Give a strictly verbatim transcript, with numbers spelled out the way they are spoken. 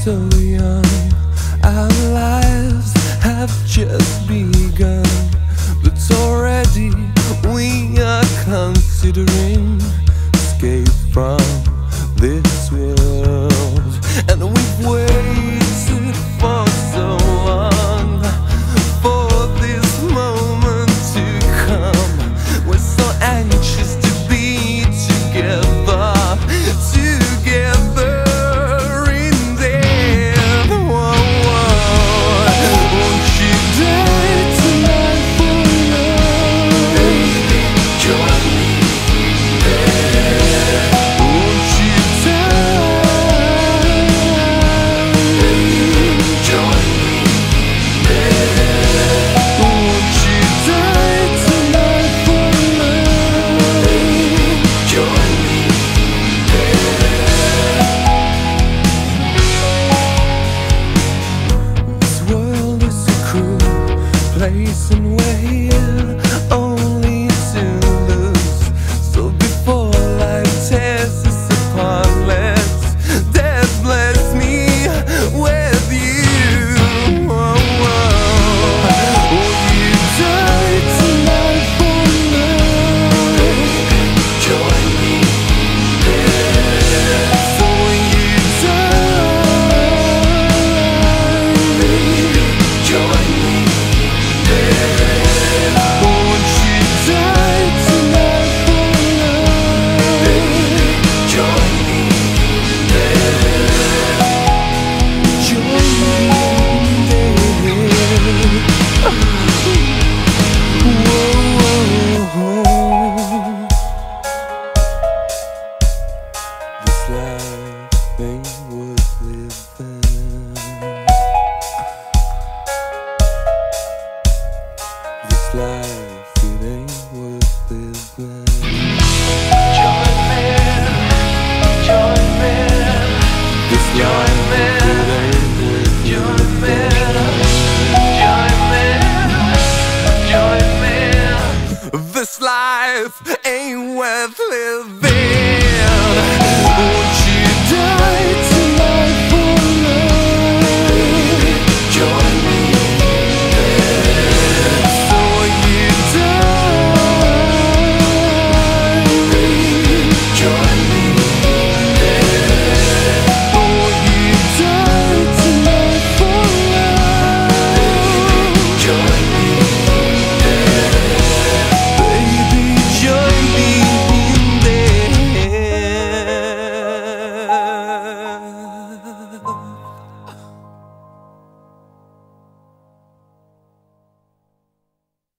so young, our lives have just begun, but already we are considering escape from this world. And we've waited for so long for this moment to come. We're so anxious to be together, together in death. Whoa, whoa. Won't you die tonight for love? Baby, join me there. Won't you die? Baby, join me there. Won't you die tonight for love? Baby, join me there. This world is a cruel place, and we're here only to lose. So before life tears us apart, let's death bless me with you. Whoa, whoa. Will you die tonight for love? Baby, join me there. So when you die, baby, join me there. Won't you die tonight for love? Baby, join me there. Join me there. Whoa, this life ain't worth living. This life, it ain't worth living. Join me, join me. This life, it ain't worth living. Join me, join me. This life ain't worth living.